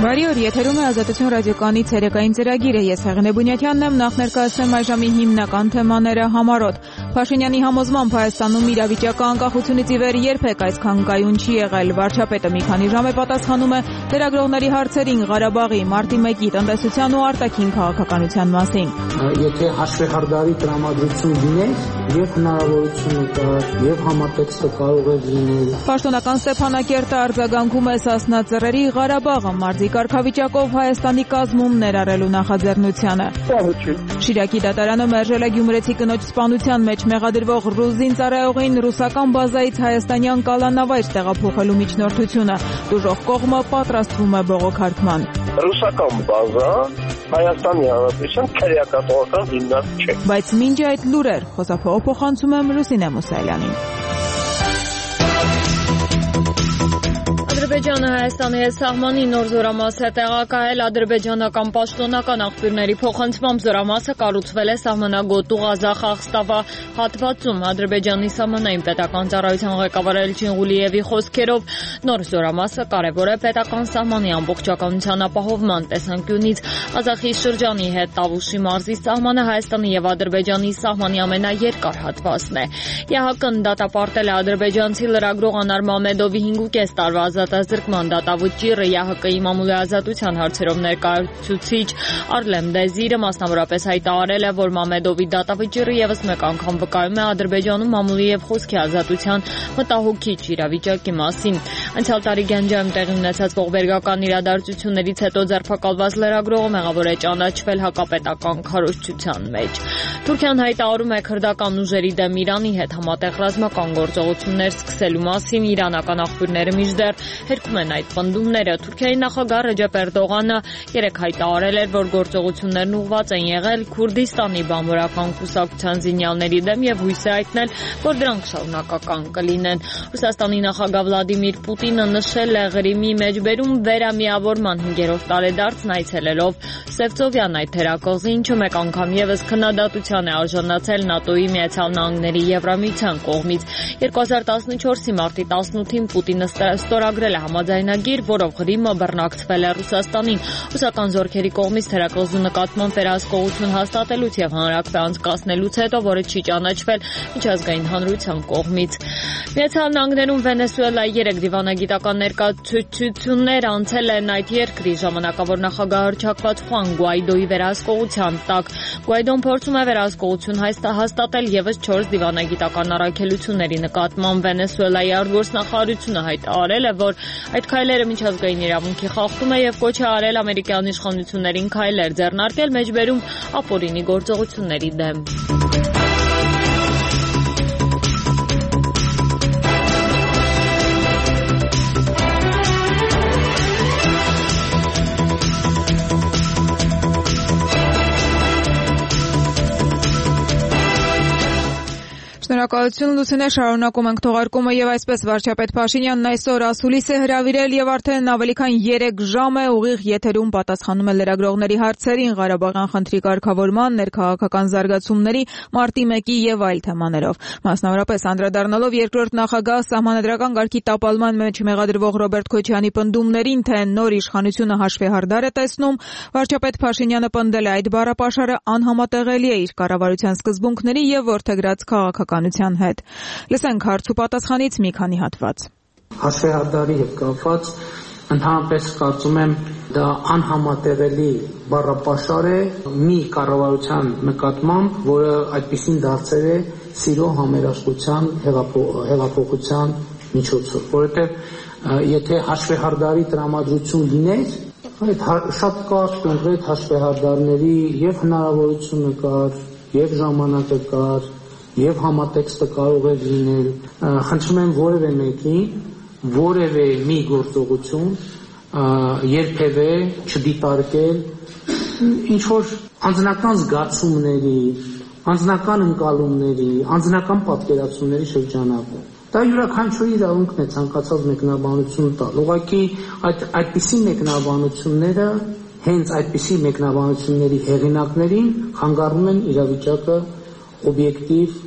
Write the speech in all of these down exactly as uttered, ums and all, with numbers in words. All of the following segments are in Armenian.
Բարի օր, եթերում է Ազատություն ռադիոկայանի ցերեկային ծրագիրը։ Ես Հեղինե Բունյաթյանն եմ, նախ ներկայացնեմ այժմի հիմնական թեմաները համառոտ։ Փաշինյանի համոզմամբ Հայաստանում իրավիճակը անկախությունից ի վեր երբեք այսքան կայուն չի եղել։ Վարչապետը մի քանի ժամ է պատասխանում է լրագրողների հարցերին Ղարաբաղի, մարտի մեկի տնտեսության ու արտաքին քաղաքականության մասին։ Եթե հաշվեհարդարի տրամադրություն լիներ, եւ հնարավորությունը կար, եւ համատեքստը կարող է լինել։ Պաշտոնական Ստեփանակերտը արձագանքում է Սասնա ծռերի Ղարաբաղը մարզի կարգավիճակով Հայաստանի կազմում ներառելու նախաձեռնությանը։ Շիրակի դատարանը մերժել է գյումրեցի կնոջ սպանության մեջ մեղադրվող ռուզին ծառայողին ռուսական բազայից հայաստանյան կալանավայր տեղափոխելու միջնորդությունը։ Դժոխք կողմը պատրաստվում է բողոքարկման։ Ռուսական բազա Հայաստանի Հանրապետության քրեակատողական հիմնարկ չէ։ Բայց մինչ այդ լուրեր խոսափողը փոխանցում եմ Լուսինե Մուսայելյանին։ Ադրբեջանը Հայաստանի հետ սահմանի նոր զորամաս է տեղակայել ադրբեջանական պաշտոնական աղբյուրների փոխանցմամբ զորամասը կառուցվել է սահմանագոտու Ղազախ-Աղստավա հատվածում։ Ադրբեջանի սահմանային պետական ծառայության ղեկավար Էլչին Ղուլիևի խոսքերով նոր զորամասը կարևոր է պետական սահմանի ամբողջականության ապահովման տեսանկյունից։ Ղազախի շրջանի հետ Տավուշի մարզի սահմանը Հայաստանի եւ Ադրբեջանի սահմանի ամենաերկար հատվածն է։ ԵՀԿ-ն դատապարտել է ադրբեջանցի լրագրող Անար Մամեդովի հինգ տարվա ազատազրկման դատավճիռը ԵՀԿ-ի մամուլի ազատության հարցերով ներկայացուցիչ Արլեմ Դեզիրը մասնավորապես հայտարարել է, որ Մամեդովի դատավճիռը եւս մեկ անգամ վկայում է Ադրբեջանում մամուլի եւ խոսքի ազատության մտահոգիչ իրավիճակի մասին։ Անցյալ տարի Գանջայում տեղի ունեցած ողբերգական իրադարձություններից հետո ձերբակալված լրագրողը մեղավոր է ճանաչվել հակապետական քարոզչության մեջ։ Թուրքիան հայտարարում է քրդական ուժերի դեմ Իրանի հետ համատեղ ռազմական գործողություններ սկսելու մասին։ Իրանական աղբյուրները մինչդեռ հերքում են այդ պնդումները։ Թուրքիայի նախագահ Ռեջեփ Էրդողանը երեկ հայտարարել էր, որ գործողություններն ուղղված են եղել Քուրդիստանի բամբարական կուսակցության զինյալների դեմ եւ հույս է հայտնել, որ դրանք շարունակական կլինեն։ Ռուսաստանի նախագահ Վլադիմիր Պուտինը նշել է Ղրիմի մեջբերում վերամիավորման հինգերորդ տարեդարձն այցելելով Սևծովյան այդ թերակղզի, ինչը մեկ անգամ եւս քննադատության է արժանացել ՆԱՏՕ-ի, Միացյալ Նահանգների, Եվրամիության կողմից։ երկու հազար տասնչորսի մարտի տասնութին Պուտինը ստորագրել է համաձայնագիր, որով Ղրիմը բռնակցվել է Ռուսաստանին։ Ռուսական զորքերի կողմից թերակղզու նկատմամբ վերահսկողություն հաստատելուց եւ հանրաքվե անցկացնելուց հետո, որը չի ճանաչվել միջազգային հանրության կողմից։ Միացյալ Նահանգներում Վենեսուելայի երեք դիվանագիտական ներկայացություններ անցել են այդ երկրի ժամանակավոր նախագահ հռչակված Խուան Գուայդոյի վերահսկողության տակ։ Գուայդոն փորձում է վերահսկողություն հաստատել եւս չորս դիվանագիտական առաքելությունների նկատմամբ։ Վենեսուելայի արտգործնախարարությունը հայտարարել է, որ այդ քայլերը միջազգային իրավունքի խախտում է եւ կոչ է արել ամերիկյան իշխանություններին քայլեր ձեռնարկել մեջբերում ապօրինի գործողությունների դեմ։ Շնորհակալություն Լուսինե, շարունակում ենք թողարկումը եւ այսպես վարչապետ Փաշինյանն այսօր ասուլիս է հրավիրել եւ արդեն ավելի քան երեք ժամ է ուղիղ եթերում պատասխանում է լրագրողների հարցերին Ղարաբաղյան խնդրի կարգավորման, ներքաղաքական զարգացումների, մարտի մեկի եւ այլ թեմաներով։ Մասնավորապես անդրադառնալով երկրորդ նախագահ սահմանադրական կարգի տապալման մեջ մեղադրվող Ռոբերտ Քոչյանի պնդումներին, թե նոր իշխանությունը հաշվեհարդար է տեսնում, վարչապետ Փաշինյանը պնդել է այդ բառապաշարը անհամատեղելի է իր կառավարության սկզբունքների եւ որդեգրած քաղաքականության հետ։ Լսենք հարց ու պատասխանից մի քանի հատված։ Հաշվեհարդարի հետ կապված ընդհանրապես կարծում եմ դա անհամատեղելի բառապաշար է մի կառավարության նկատմամբ, որը այդպիսին դարձել է սիրո համերաշխության հեղափոխության միջոցով, որովհետև եթե հաշվեհարդարի տրամադրություն լիներ, այդ շատ կարճ կոնկրետ հաշվեհարդարների եւ հնարավորությունը կար, եւ ժամանակը կար, եւ համատեքստը կարող է լինել։ Խնդրում եմ որևէ մեկին, որևէ մի գործողություն երբևէ չդիտարկել ինչ որ անձնական զգացումների, անձնական ընկալումների, անձնական պատկերացումների շրջանակում։ Դա յուրաքանչյուրի իրավունքն է ցանկացած մեկնաբանություն տալ։ Ուղղակի այդ այդպիսի մեկնաբանությունները հենց այդպիսի մեկնաբանությունների հեղինակներին խանգարում են իրավիճակը օբյեկտիվ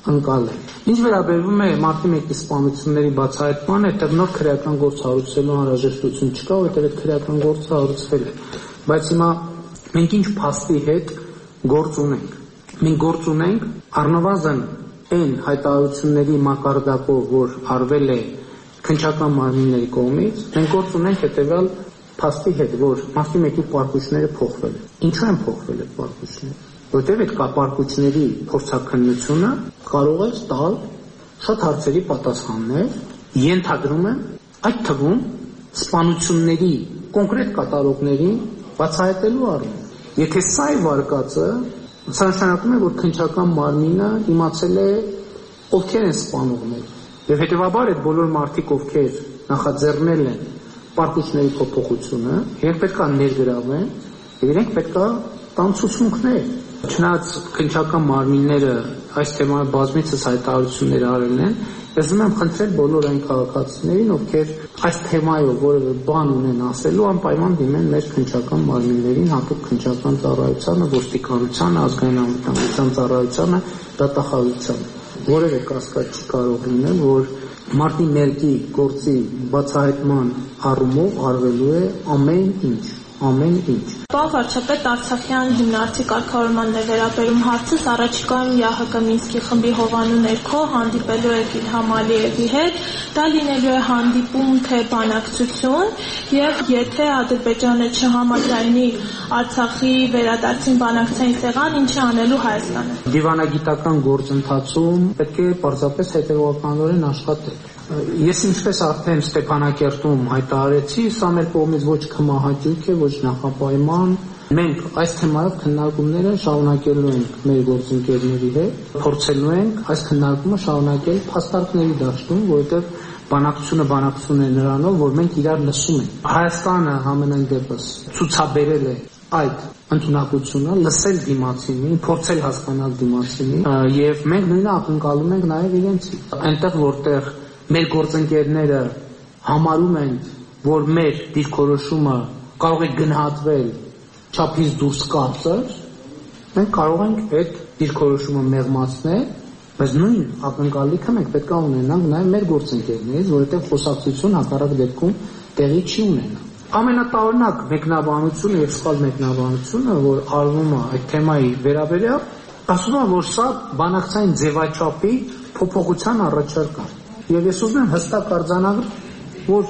ընկալել։ Ինչ վերաբերում է մարտի մեկի սպանությունների բացահայտմանը, այդտեղ նոր քրեական գործ հարուցելու անհրաժեշտություն չկա, որտեղ այդ քրեական գործը հարուցվել է։ Բայց հիմա մենք ինչ փաստի հետ գործ ունենք։ Մենք գործ ունենք առնվազն այն հայտարարությունների մակարդակով, որ արվել է քննչական մարմինների կողմից, մենք գործ ունենք հետևյալ փաստի հետ, որ մարտի մեկի պարկուճները փոխվել են։ Ինչու են փոխվել այդ պարկուճները։ Որտեղ այդ պարկուճների փորձաքննությունը կարող է տալ շատ հարցերի պատասխաններ, ենթադրում եմ, այդ թվում սպանությունների կոնկրետ կատարողների բացահայտելու առումով։ Եթե սա է վարկածը, սա նշանակում է, որ քննչական մարմինը իմացել է ովքեր են սպանողները, եւ հետեւաբար այդ բոլոր մարդիկ, ովքեր նախաձեռնել են պարկուճների փոփոխությունը, իրենք պետք է ներգրավեն, եւ իրենք պետք է տան ցուցմունքներ։ Չնայած քննչական մարմինները այս թեմայով բազմիցս հայտարարություններ արել են, ես ուզում եմ խնդրել բոլոր այն քաղաքացիներին, ովքեր այս թեմայով որևէ բան ունեն ասելու, անպայման դիմեն մեր քննչական մարմիններին, հատուկ քննչական ծառայությանը, ոստիկանությանը, ազգային անվտանգության ծառայությանը, դատախազությանը։ Որևէ կասկած չի կարող լինել, որ մարտի մեկի գործի բացահայտման առումով արվելու է ամեն ինչ, ամեն ինչ։ Պարոն վարչապետ, Արցախյան հիմնարարցի կարգավորմանն է վերաբերում հարցս, առաջիկայում ԵԱՀԿ Մինսկի խմբի հովանու ներքո հանդիպելու եք Իլհամ Ալիևի հետ, դա լինելու է հանդիպում թե բանակցություն, եւ եթե Ադրբեջանը չհամաձայնի Արցախի վերադարձին բանակցային սեղան, ինչ է անելու Հայաստանը։ Դիվանագիտական գործընթացում պետք է պարզապես հետևողականորեն աշխատել։ Ես ինչպես արդեն Ստեփանակերտում հայտարարեցի, սա մեր կողմից ոչ քմահաճույք է, ոչ նախապայման։ Մենք այս թեմայով քննարկումները շարունակելու ենք մեր գործընկերների հետ, փորձելու ենք այս քննարկումը շարունակել փաստարկների դաշտում, որովհետև բանակցությունը բանակցություն է նրանով, որ մենք իրար լսում ենք։ Հայաստանը համենայն դեպս ցուցաբերել է այդ ընդունակությունը, լսել դիմացինին, փորձել հասկանալ դիմացինին, եւ մենք նույնը ակնկալում ենք նաեւ իրենցի։ Այնտեղ որտեղ մեր գործընկերները համարում են, որ մեր դիրքորոշումը կարող է գնահատվել չափից դուրս կարծր, մենք կարող ենք այդ դիրքորոշումը մեղմացնել, բայց նույն ակնկալիքը մենք պետք է ունենանք նաև մեր գործընկերներից, որովհետև խոսակցություն հակառակ դեպքում տեղի չի ունենա։ Ամենատարօրինակ մեկնաբանությունը եւ սխալ մեկնաբանությունը, որ արվում է այդ թեմայի վերաբերյալ, ասում է, որ սա բանակցային ձևաչափի փոփոխության առաջարկ է։ Եվ ես ուզում եմ հստակ արձանագրել, որ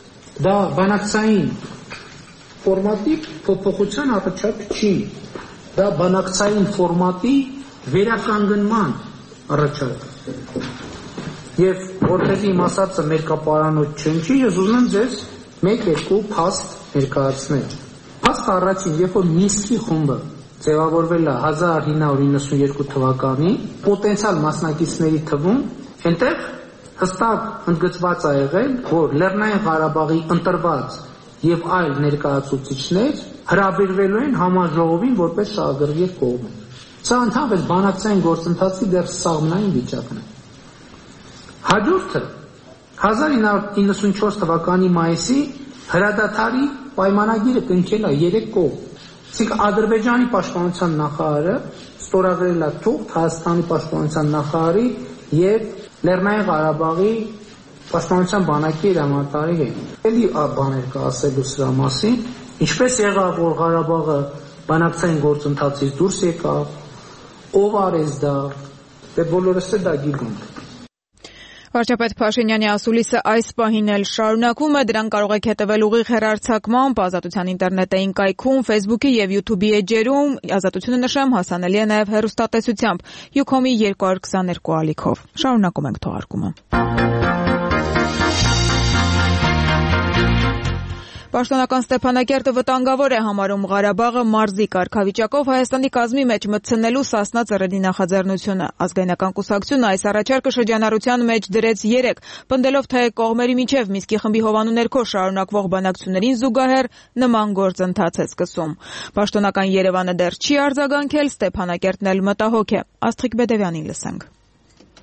դա բանակցային ֆորմատի փոփոխության առաջարկ չի, դա բանակցային ֆորմատի վերականգնման առաջարկ է։ Եվ որպեսզի իմ ասածը մերկապարանոց չընչի, ես ուզում եմ ձեզ մեկ-երկու փաստ ներկայացնել։ Փաստը առաջին, երբ որ Մինսկի խումբը ձևավորվել է հազար ինը հարյուր իննսունյերկու թվականին, պոտենցիալ մասնակիցների թվում այնտեղ հստակ ընդգծված է եղել, որ Լեռնային Ղարաբաղի ընտրված եւ այլ ներկայացուցիչներ հրավիրվելու են համաժողովին որպես շահագրգիռ կողմ։ Սա ընդհանրապես բանակցային գործընթացի դեռ սաղմնային վիճակն է։ Հաջորդը հազար ինը հարյուր իննսունչորս թվականի մայիսի հրադադարի պայմանագիրը կնքել է երեք կողմ։ Իսկ Ադրբեջանի պաշտպանության նախարարը ստորագրել է թուղթ Հայաստանի պաշտպանության նախարարի եւ Լեռնային Ղարաբաղի պաշտպանության բանակի հրամանատարի հետ։ Էլի բաներ կա ասելու սրա մասին, ինչպես եղավ, որ Ղարաբաղը բանակցային գործընթացից դուրս եկավ, ով արեց դա, դե բոլորս է դա գիտենք։ Վարչապետ Փաշինյանի ասուլիսը այս պահին էլ շարունակվում է, դրան կարող եք հետևել ուղիղ հեռարձակմամբ, Ազատության ինտերնետային կայքում, Facebook-ի եւ YouTube-ի էջերում, Ազատությունը նշեմ, հասանելի է նաեւ հեռուստատեսությամբ, Յուքոմի երկու հարյուր քսաներկու ալիքով։ Շարունակում ենք թողարկումը։ Պաշտոնական Ստեփանակերտը վտանգավոր է համարում Ղարաբաղը մարզի կարգավիճակով Հայաստանի կազմի մեջ մտցնելու Սասնա ծռերի նախաձեռնությունը։ Ազգայնական կուսակցությունը այս առաջարկը շրջանառության մեջ դրեց երեկ, պնդելով, թե կողմերի միջև Մինսկի խմբի հովանու ներքո շարունակվող բանակցություններին զուգահեռ նման գործընթաց է սկսում։ Պաշտոնական Երևանը դեռ չի արձագանքել, Ստեփանակերտն էլ մտահոգ է։ Աստղիկ Բեդևյանին լսենք։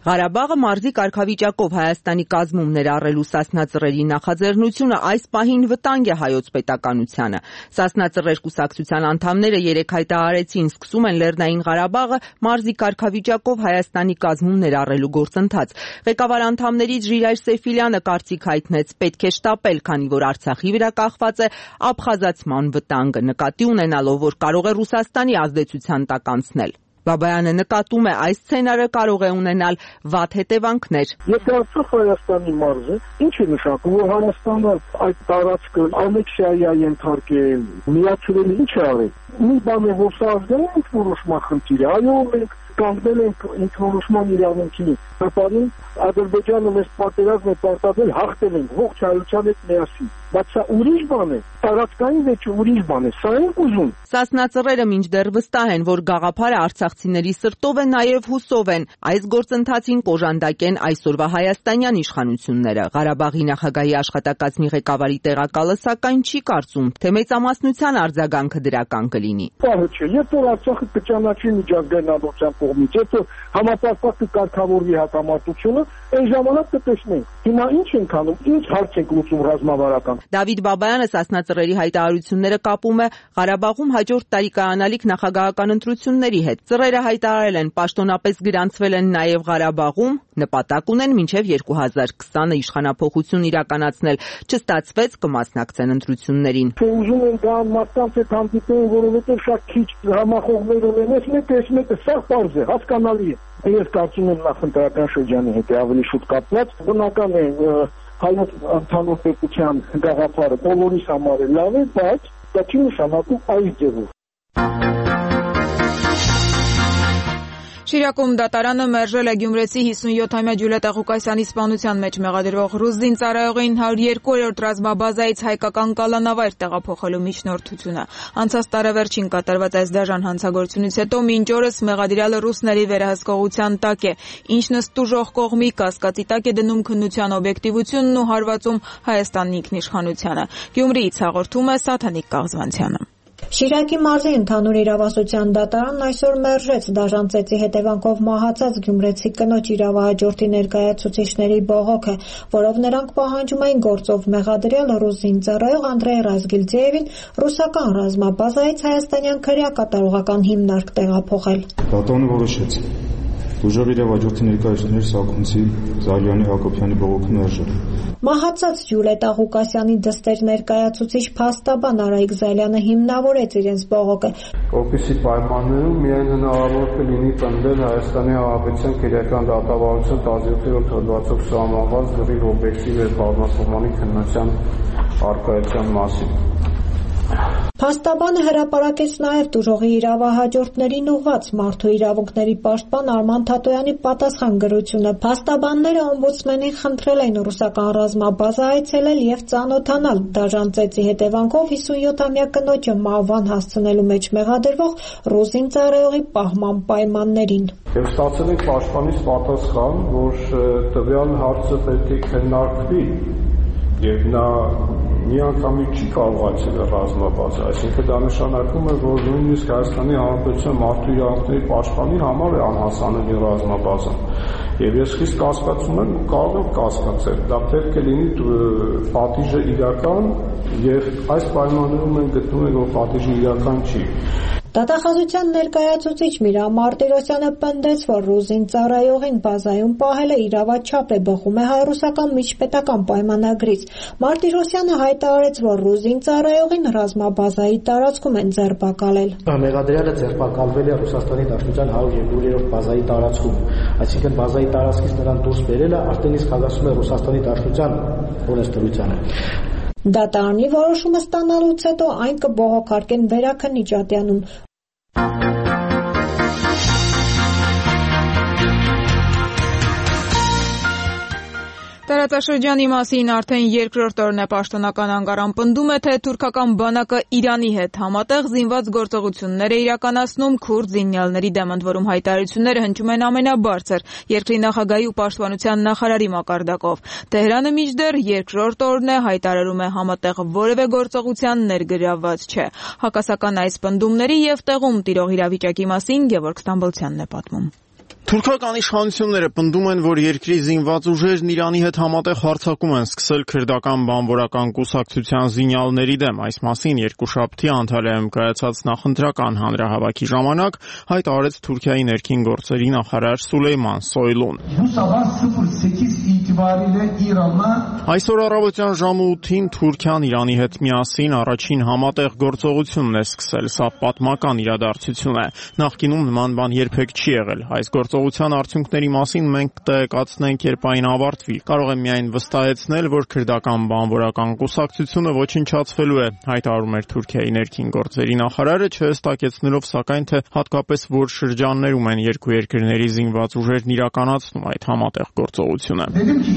Ղարաբաղը մարզի կարգավիճակով Հայաստանի կազմում ներառելու Սասնա Ծռերի նախաձեռնությունը այս պահին վտանգ է հայոց պետականությանը։ Սասնա Ծռեր կուսակցության անդամները երեկ հայտարարեցին, սկսում են Լեռնային Ղարաբաղը մարզի կարգավիճակով Հայաստանի կազմում ներառելու գործընթաց։ Ղեկավար անդամներից Ժիրայր Սեֆիլյանը կարծիք հայտնեց, պետք է շտապել, քանի որ Արցախի վրա կախված է աբխազացման վտանգը, նկատի ունենալով, որ կարող է Ռուսաստանի ազդեցության տակ անցնել։ Բաբայանը նկատում է, այս սցենարը կարող է ունենալ վատ հետևանքներ։ Եթե Արցախ Հայաստանի մարզը, ինչ է նշանակում, որ Հայաստանը այդ տարածքը անեքսիայի է ենթարկել, միացրել, ինչ է արել։ Մի բան է, որ սա ազգային ինքնորոշման խնդիր է, այո, մենք կանգնել ենք ինքնորոշման իրավունքին։ Հապարին Ադրբեջանը մեզ պատերազմ է պարտադրել, հաղթել ենք ողջ հայության հետ միասին։ Բայց սա ուրիշ բան է, տարածքային վեճը ուրիշ բան է, սա ենք ուզում։ Սասնա Ծռերը մինչդեռ վստահ են, որ գաղափարը արցախցիների սրտով է, նաև հուսով են։ Այս գործընթացին կոժանդակեն այսօրվա հայաստանյան իշխանությունները։ Ղարաբաղի նախագահի աշխատակազմի ղեկավարի տեղակալը սակայն չի կարծում, թե մեծամասնության արձագանքը դրական կլինի։ Պարը չէ, երբ որ Արցախը կճանաչի միջազգային հանրության կողմից, երբ որ համապարփակ կկարգավորվի հակամարտությունը, այն ժամանակ կտեսնենք։ Հիմա ինչ ենք անում, ինչ հարց ենք լուծում ռազմավարական։ Դավիթ Բաբայանը Սասնա Ծռերի հայտարարությունները կապում է Ղարաբաղում հաջորդ տարի կայանալիք նախագահական ընտրությունների հետ։ Ծռերը հայտարարել են, պաշտոնապես գրանցվել են նաև Ղարաբաղում, նպատակ ունեն մինչև երկու հազար քսանը իշխանափոխություն իրականացնել, չստացվեց կմասնակցեն ընտրություններին։ Ուզում են դա մարդկանց հետ հանդիպեն, որովհետև շատ քիչ համախոհներ ունեն, այս մեկը, այս մեկը, սա պարզ է, հասկանալի է։ Ես կարծում եմ նախընտրական շրջանի հետ է ավելի շուտ կապված, բնական է հայոց ընդհանուր պետության գաղափարը բոլորիս համար է լավ է, բայց դա չի նշանակում այս ձևով։ Շիրակում դատարանը մերժել է գյումրեցի հիսունյոթամյա Ջուլիետա Ղուկասյանի սպանության մեջ մեղադրվող ռուս զինծառայողին հարյուր երկու-րդ ռազմաբազայից հայկական կալանավայր տեղափոխելու միջնորդությունը։ Անցած տարեվերջին կատարված այս դաժան հանցագործությունից հետո մինչ օրս մեղադրյալը ռուսների վերահսկողության տակ է, ինչն ըստ տուժող կողմի կասկածի տակ է դնում քննության օբյեկտիվությունն ու հարվածում Հայաստանի ինքնիշխանությանը։ Գյումրիից հաղորդում է Սաթանիկ Կաղզվանցյանը։ Շիրակի մարզի ընդհանուր իրավասության դատարանն այսօր մերժեց դաժան ծեծի հետևանքով մահացած գյումրեցի կնոջ իրավահաջորդի ներկայացուցիչների բողոքը, որով նրանք պահանջում էին գործով մեղադրյալ ռուս զինծառայող Անդրեյ Ռազգիլձիևին ռուսական ռազմաբազայից հայաստանյան քրեակատարողական հիմնարկ տեղափոխել։ Դատարանը որոշեց ուժով իրավահաջորդի ներկայացուցիչների Սաքունցի, Զարյանի, Հակոբյանի բողոքը մերժել։ Մահացած Ջուլիետա Ղուկասյանի դստեր ներկայացուցիչ փաստաբան Արայիկ Զալյանը հիմնավորեց իրենց բողոքը։ Որպեսզի պայմաններում միայն հնարավոր կլինի պնդել Հայաստանի Հանրապետության քրեական դատավարության տասնյոթերորդ հոդվածով սահմանված լրիվ օբյեկտիվ եւ բազմասահմանի քննության առկայության մասին։ Փաստաբանը հրապարակեց նաև տուժողի իրավահաջորդներին ուղղված մարդու իրավունքների պաշտպան Արման Թատոյանի պատասխան գրությունը։ Փաստաբանները օմբուդսմենին խնդրել էին ռուսական ռազմաբազա այցելել եւ ծանոթանալ դաժան ծեծի հետևանքով հիսունյոթամյա կնոջը մահվան հասցնելու մեջ մեղադրվող ռուս զինծառայողի պահման պայմաններին։ Եվ ստացել ենք պաշտպանից պատասխան, որ տվյալ հարցը պետք է քննարկվի եւ նա միանգամից չի կարող այցելել ռազմաբազա, այսինքն դա նշանակում է, որ նույնիսկ Հայաստանի Հանրապետության մարդու իրավունքների պաշտպանի համար է անհասանելի ռազմաբազան։ Եվ ես խիստ կասկածում եմ ու կարող եմ կասկածել, դա պետք է լինի պատիժը իրական եւ այս պայմաններում մենք գտնում ենք, որ պատիժը իրական չի։ Դատախազության ներկայացուցիչ Միրամ Մարտիրոսյանը պնդեց, որ ռուս զինծառայողին բազայում պահելը իրավաչափ է, բխում է հայ-ռուսական միջպետական պայմանագրից։ Մարտիրոսյանը հայտարարեց, որ ռուս զինծառայողին ռազմաբազայի տարածքում են ձերբակալել։ Մեղադրյալը ձերբակալվել է Ռուսաստանի Դաշնության հարյուր երկու-րդ բազայի տարածքում, այսինքն բազայի տարածքից նրան դուրս բերելը արդեն իսկ հակասում է Ռուսաստանի Դաշնության օրենսդրությանը։ Դատարանի որոշումը ստանալուց հետո այն կբողոքարկեն Վերաքննիչ ատյանում։ Տարածաշրջանի մասին արդեն երկրորդ օրն է պաշտոնական անկարան պնդում է, թե թուրքական բանակը Իրանի հետ համատեղ զինված գործողություններ է իրականացնում քուրդ զինյալների դեմ, ընդ որում հայտարարությունները հնչում են ամենաբարձր երկրի նախագահի ու պաշտպանության նախարարի մակարդակով։ Թեհրանը մինչդեռ երկրորդ օրն է հայտարարում է համատեղ որևէ գործողության ներգրավված չէ։ Հակասական այս պնդումների եւ տեղում տիրող իրավիճակի մասին Գևորգ Ստամբոլցյանն է պատմում։ Թուրքական իշխանությունները պնդում են, որ երկրի զինված ուժերն Իրանի հետ համատեղ հարձակում են սկսել քրդական բանվորական կուսակցության զինյալների դեմ։ Այս մասին երկուշաբթի Անտալիայում կայացած նախընտրական հանրահավաքի ժամանակ հայտարարեց Թուրքիայի ներքին գործերի նախարար Սուլեյման Սոյլուն։ Այսօր առավոտյան ժամը ութին Թուրքիան Իրանի հետ միասին առաջին համատեղ գործողությունն է սկսել։ Սա պատմական իրադարձություն է։ Նախկինում նման բան երբեք չի եղել։ Այս գործողության արդյունքների մասին մենք տեղեկացնենք, երբ այն ավարտվի։ Կարող եմ միայն վստահեցնել, որ քրդական բանվորական կուսակցությունը ոչնչացվելու է, հայտարարում էր Թուրքիայի ներքին գործերի նախարարը, չհստակեցնելով սակայն, թե հատկապես որ շրջաններում են երկու երկրների զինված ուժերն իրականացնում այդ համատեղ գործողությունը։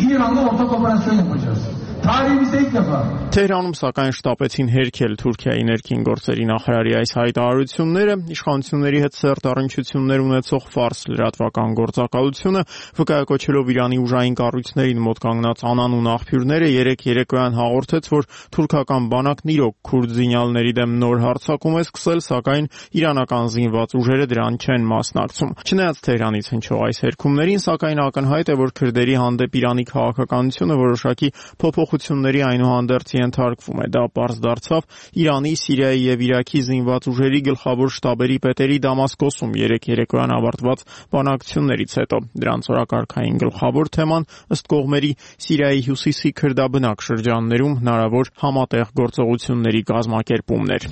Թեհրանում սակայն շտապեցին հերքել Թուրքիայի ներքին գործերի նախարարի այս հայտարարությունները, իշխանությունների հետ սերտ առնչություններ ունեցող ֆարս լրատվական գործակալությունը, վկայակոչելով Իրանի ուժային կառույցներին մոտ կանգնած անանուն աղբյուրները, երեկ երեկոյան հաղորդեց, որ թուրքական բանակն իրոք քուրդ զինյալների դեմ նոր հարձակում է սկսել, սակայն իրանական զինված ուժերը դրան չեն մասնակցում։ Չնայած Թեհրանից հնչող այս հերքումներին, սակայն ակնհայտ է, որ քրդերի հանդեպ Իրանի քաղաքականությունը որոշակի փոփոխությունների այնուհանդերձ ենթարկվում է։ Դա պարզ դարձավ Իրանի, Սիրիայի եւ Իրաքի զինված ուժերի գլխավոր շտաբերի պետերի Դամասկոսում երեկ երեկոյան ավարտված բանակցություններից հետո։ Դրանց օրակարգային գլխավոր թեման ըստ կողմերի Սիրիայի հյուսիսի քրդաբնակ շրջաններում հնարավոր համատեղ գործողությունների կազմակերպումն էր։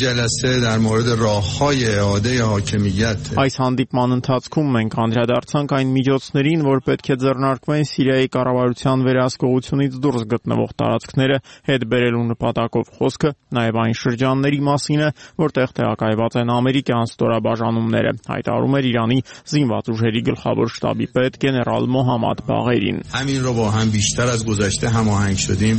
Այս հանդիպման ընթացքում մենք անդրադարձանք այն միջոցներին, որ պետք է ձեռնարկվեն Սիրիայի կառավարության վերահսկողությունից դուրս գտնվող տարածքները հետ բերելու նպատակով։ Խոսքը նաև այն շրջանների մասին է, որտեղ տեղակայված են ամերիկյան ստորաբաժանումները, հայտարարում էր Իրանի զինված ուժերի գլխավոր շտաբի պետ գեներալ Մոհամմադ Բաղերին։ Համին رو با هم بیشتر از گذشته هماهنگ شدیم.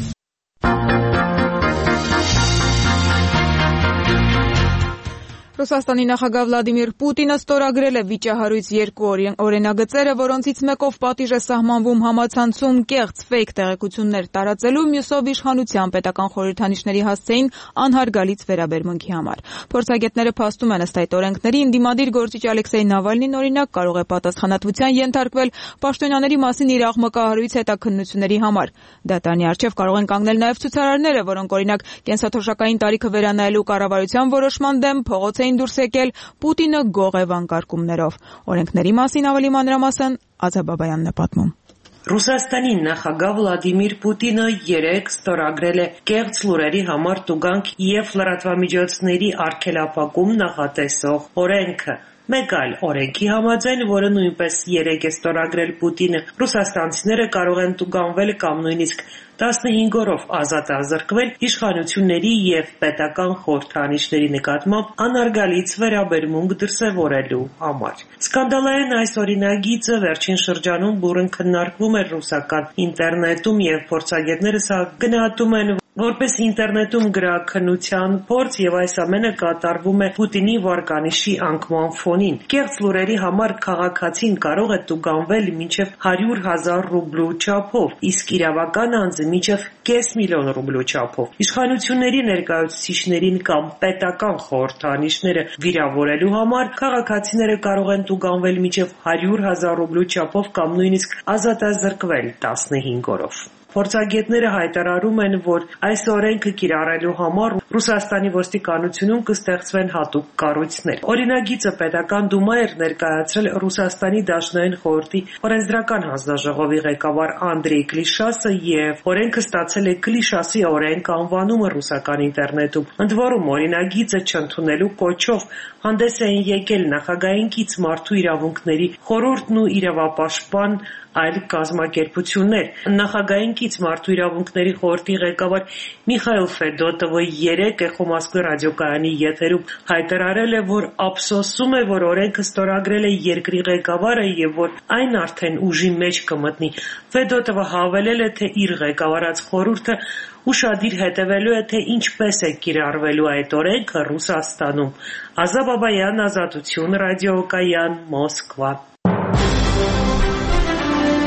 Ռուսաստանի նախագահ Վլադիմիր Պուտինը ստորագրել է վիճահարույց երկու օրենագծերը, որոնցից մեկով պատիժ է սահմանվում համացանցում կեղծ ֆեյք տեղեկություններ տարածելու, մյուսով իշխանության պետական խորհրդանիշների հասցեին անհարգալից վերաբերմունքի համար։ Փորձագետները փաստում են, ըստ այդ օրենքների, ընդդիմադիր գործիչ Ալեքսեյ Նավալնին օրինակ կարող է պատասխանատվության ենթարկվել պաշտոնյաների մասին իր աղմկահարույց հետաքննությունների համար։ Դատարանի առջև կարող են կանգնել նաև ցուցարարները, որոնք օրինակ կենսաթոշակային տարիքը վերանայելու կառավարության որոշման դեմ փողոց դուրս եկել Պուտինը գող է վանկարկումներով։ Օրենքների մասին ավելի մանրամասն Ազա Բաբայանն է պատմում։ Ռուսաստանի նախագահ Վլադիմիր Պուտինը երեկ ստորագրել է կեղծ լուրերի համար տուգանք և լրատվամիջոցների արգելափակում նախատեսող օրենքը։ Մեկ այլ օրենքի համաձայն, որը նույնպես երեկ է ստորագրել Պուտինը, ռուսաստանցիները կարող են տուգանվել կամ նույնիսկ տասնհինգ օրով ազատազրկվել իշխանությունների և պետական խորհրդանիշների նկատմամբ անհարգալից վերաբերմունք դրսևորելու համար։ Սկանդալային այս օրինագիծը վերջին շրջանում բուռն քննարկվում էր ռուսական ինտերնետում և փորձագետները սա գնահատում են որպես ինտերնետում գրաքննության փորձ և այս ամենը կատարվում է Պուտինի վարկանիշի անկման ֆոնին։ Կեղծ լուրերի համար քաղաքացին կարող է տուգանվել մինչև հարյուր հազար ռուբլու չափով, իսկ իրավական անձը մինչև կես միլիոն ռուբլու չափով։ Իշխանությունների ներկայացուցիչներին կամ պետական խորհրդանիշները վիրավորելու համար քաղաքացիները կարող են տուգանվել մինչև հարյուր հազար ռուբլու չափով կամ նույնիսկ ազատազրկվել տասնհինգ օրով։ Փորձագետները հայտարարում են, որ այս օրենքը կիրառելու համար Ռուսաստանի ոստիկանությունում կստեղծվեն հատուկ կառույցներ։ Օրինագիծը պետական դումա էր ներկայացրել Ռուսաստանի Դաշնային խորհրդի օրենսդրական հանձնաժողովի ղեկավար Անդրեյ Կլիշասը և օրենքը ստացել է Կլիշասի օրենք անվանումը ռուսական ինտերնետում։ Ընդ որում, օրինագիծը չընդունելու կոչով հանդես էին եկել նախագահային կից մարդու իրավունքների խորհուրդն ու իրավապաշտպան այլ կազմակերպություններ։ Նախագահային կից մարդու իրավունքների խորհրդի ղեկավար Միխայիլ Ֆեդոտովը երեկ Էխո Մոսկվա ռադիոկայանի եթերում հայտարարել է, որ ափսոսում է, որ օրենքը ստորագրել է երկրի ղեկավարը և որ այն արդեն ուժի մեջ կմտնի։ Ֆեդոտովը հավելել է, թե իր ղեկավարած խորհուրդը ուշադիր հետևելու է, թե ինչպես է կիրառվելու այդ օրենքը Ռուսաստանում։ Ազա Բաբայան, Ազատություն, ռադիոկայան, Մոսկվա։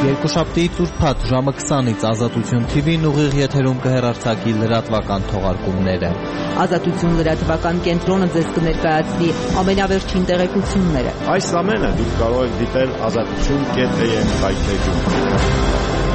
Երկուշաբթիից ուրբաթ ժամը քսանից Ազատություն թի վին ուղիղ եթերում կհեռարձակի լրատվական թողարկումները։ Ազատություն լրատվական կենտրոնը ձեզ կներկայացնի ամենավերջին տեղեկությունները։ Այս ամենը դուք կարող եք դիտել ազատություն կետ է եմ վայթեջում։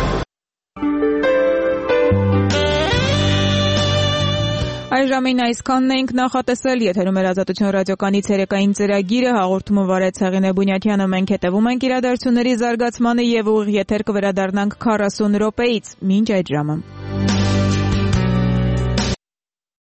Այժմին այսքանն էինք նախատեսել, եթերում էր Ազատություն ռադիոկանի ցերեկային ծրագիրը, հաղորդումը վարեց Հեղինե Բունյաթյանը, մենք հետևում ենք իրադարձությունների զարգացմանը եւ ուղիղ եթեր կվերադառնանք քառասուն րոպեից, մինչ այդ ժամը։